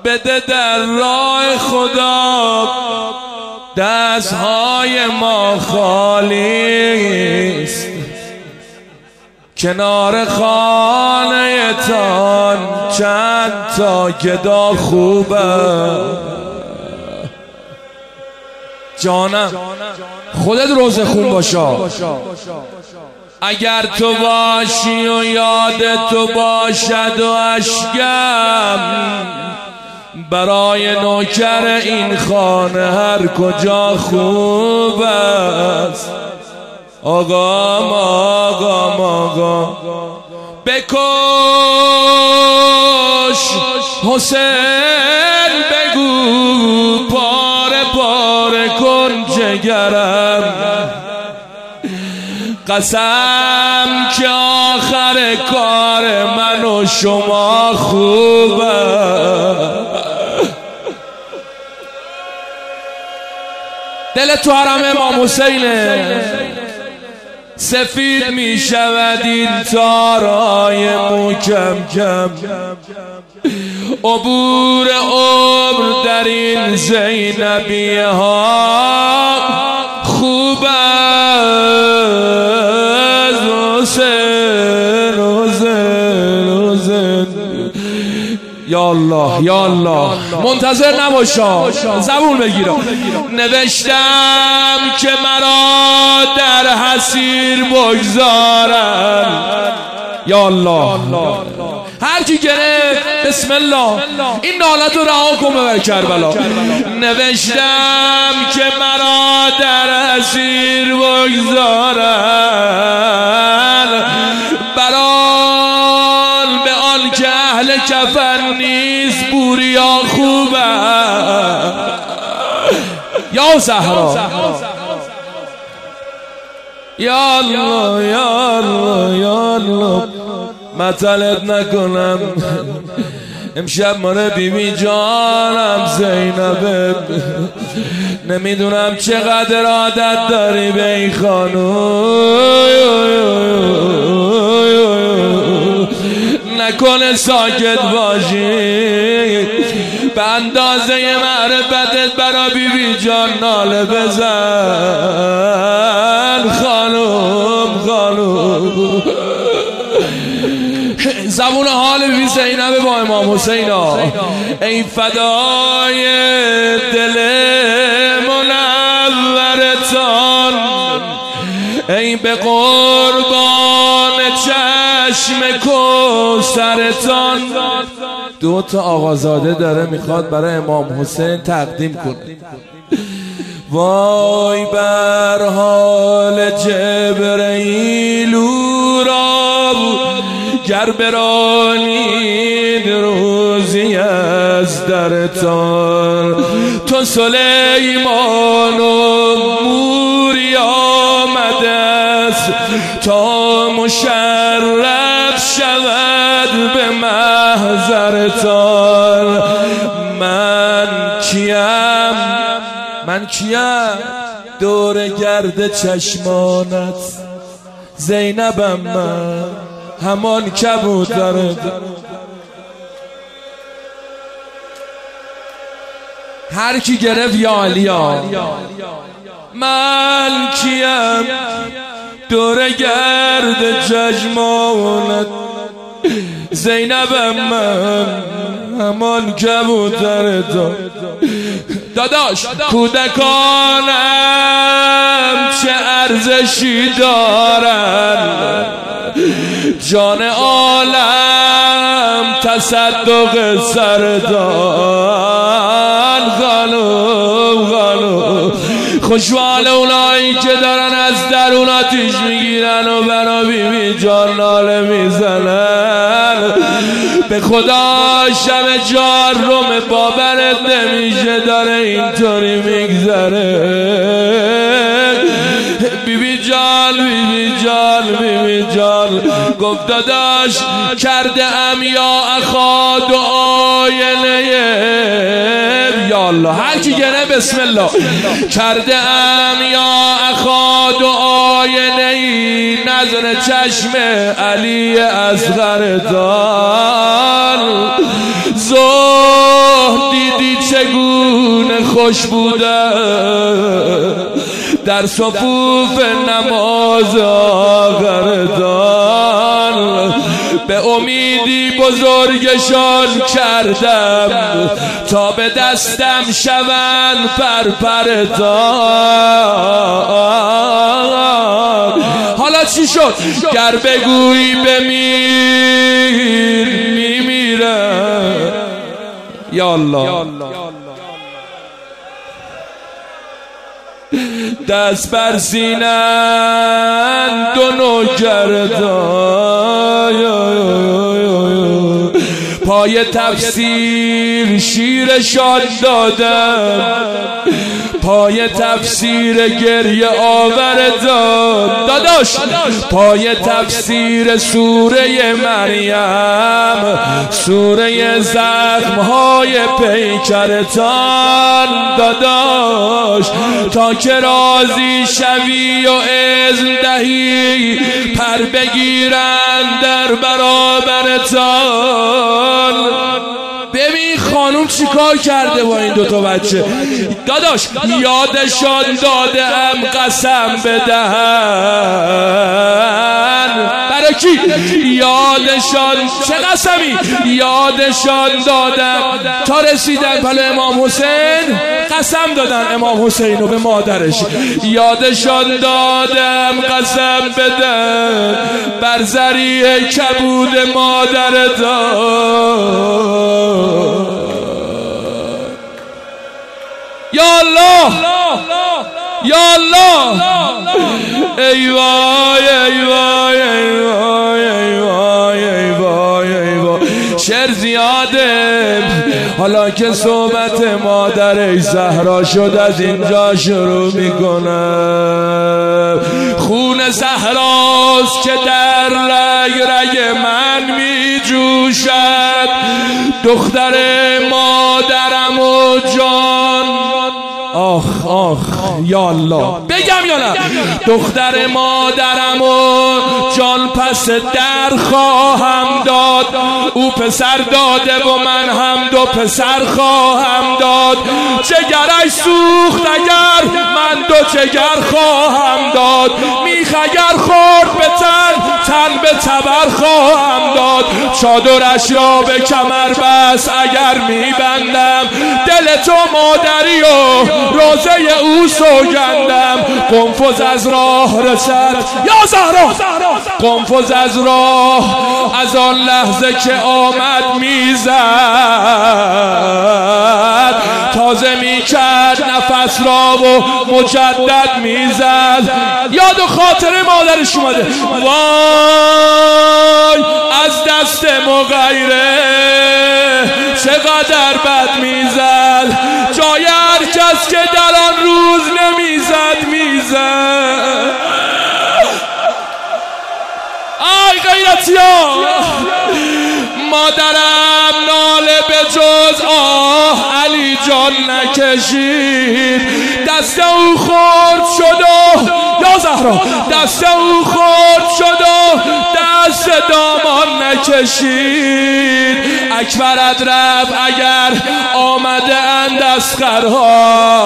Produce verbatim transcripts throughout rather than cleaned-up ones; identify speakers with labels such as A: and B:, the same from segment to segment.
A: بده در راه خدا، دستهای ما خالی است. کنار خانه تان چند تا گدا خوبه. جانم خودت روزه خون باشا، اگر تو باشی و یاد تو باشد و اشکم، برای نوکر این خانه هر کجا خوب است. آقام آقام آقا بکش حسین، بگو پاره پاره کن جگرم، قسم که آخر کار من و شما خوبه. دل تو حرم امام حسینه، سفید می شود این تارای محکم کم. عبور عمر در این زینبیه ها خوب از حسین حسین حسین. یا الله یا الله، منتظر نباشا، زبون بگیرم. نوشتم که مرا در حسیر بگذارن. یا الله، هر کی گرفت بسم الله این نالت رو رها کن ببر کربلا. نوشتم که مرا در حسیر بگذارن، بران به آن که اهل کفن نیست بوریا خوبه. یا زهرا یا الله یا الله یا الله، مطلت نکنم امشب ماره بی بی جانم زینبه. نمیدونم چقدر عادت داری به این خانوم، نکنه ساکت باشی، به اندازه معرفتت برا بی بی جان ناله بزن. خانوم خانوم، زبون حال بی زینب با امام حسینا. ای فدای دل منورتان، ای به قربان چشم کوثرتان. دو تا آقازاده داره میخواد برای امام حسین تقدیم کنه. وای بر حال جبرئیل را گر برانید روزی از درتان. تو سلیمان و موری آمده است تا مشرف شود به محضرتان. من کیم من کیم دور گرد چشمانت، زینبم من همان کبوترت. هر کی گرفت یا علیا. من کیم دور گرد چشمانت، زینبم من همان کبوترت. داداش کودکانم چه ارزشی دارن، جان عالم تصدق سردان. خانوم خانوم، خوشحال اونایی که دارن از درون آتیش میگیرن و برا بی بی جان ناله میزنن. به خدا شب چهارم باورت نمیشه داره اینطوری میگذره. بی بی جان بی بی جان بی بی جان گفت داداش کرده ام یا اخا دعای یا الله. هر کی گره بسم الله. کرده ام یا اخا دعای نی نظر چشم علی اصغر دان. ظهر کش بوده در صفوف نماز آخردان، به امیدی بزرگشان کردم تا به دستم شوند پرپردان. حالا چی شد؟ گر بگویی بمیر میمیرم. یا الله دست بر سینه‌اند دو نوکردان، پای تفسیر شیرشان دادم، پای تفسیر گریه آوردان. داداش پای تفسیر سوره مریم، سوره زخمهای پیکرتان. داداش تا که راضی شوی و اذن دهی پر بگیرند در برابرتان. ببین خانوم چیکار کرده با این دوتا بچه. داداش یادشان دادم قسم بدهن. برای کی؟ یادشان چه قسمی؟ یادشان دادم تا رسیدن پل امام حسین قسم دادن امام حسین رو به مادرش. یادشان دادم قسم بدن بر ذریعه کبود مادر داد. یا الله یا الله ای وای ای وای ای وای ای وای ای وای ای وای. شعر زیاده، حالا که صحبت مادر زهرا شد از اینجا شروع میکنم. خون زهراست که در رگ رگ من میجوشد، دختر مادرم و جان. آخ آخ یا الله بگم یا نه؟ دختر مادرم و جان پس در خواهم داد. او پسر داده و من هم دو پسر خواهم داد. جگرش سوخت اگر من دو جگر خواهم داد. میخ اگر خورد به تن تن به تبر خواهم داد. چادرش را به کمر بس اگر میبندم، دل تو مادری و روزه او سوگندم. قنفذ از راه رسد یا زهرا، قنفذ از راه از آن لحظه که آمد میزد، تازه میکرد نفس را و مجدد میزد. یاد و خاطر مادرش اومده. وای از دست مغیره چقدر بد میزد، جای هر کس که در آن روز نمیزد میزد. آی غیرتی ها، مادرم ناله به جز آه علی جان نکشید. دست او خورد شد و یا زهرا دست او خورد شد و دست دامان نکشید. اکبر ادرب اگر آمده اند اسخرها،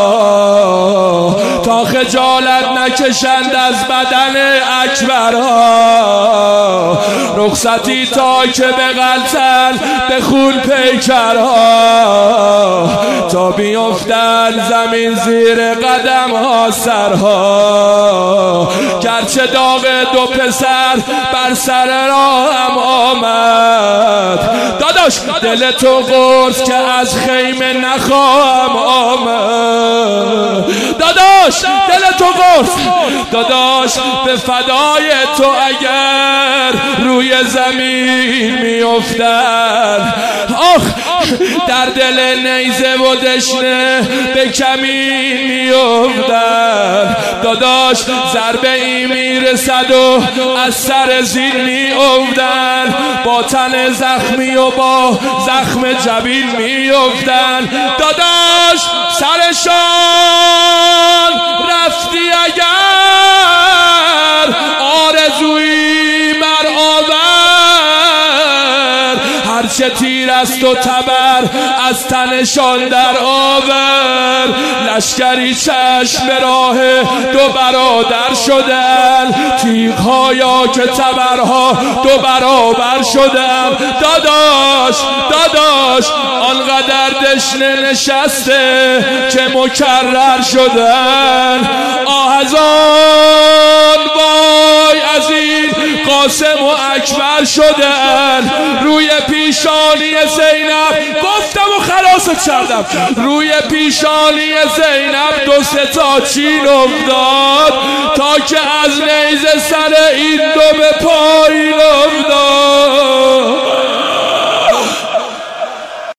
A: تا خجالت نکشند از بدن اکبرها. رخصتی تا که بغلتن به خون پیکرها، تا بیفتن زمین زیر قدم ها سرها. گرچه داغ دو پسر بر سر راهم آمد، داداش دل تو قرص که از خیمه نخواهم آمد. داداش دل تو قرص، داداش به فدای تو اگر روی زمین میافتد. آخ در دل نیزه و دشنه به کمین میافتد. داداش ضربه ای میرسد و از سر زین میافتد. با تن زخمی و با زخم جبین میافتد. داداش سرشان رفتی اگر آرزویی بر آور، هرچه هرچه تیر است و تبر از تنشان در آور. لشکری چشم به راه دو برادر شدن، تیغ‌هایا که تبرها دو برابر شدن. داداش داداش آنقدر دشنه نشسته که مکرر شدن. آه از آن وای از این قاسم و اکبر شدن. روی پیشانی زینب گفتم و خلاصت کردم، روی پیشانی زینب دو سه تا چین افتاد تا که از نیزه سر این دو به پایین افتاد.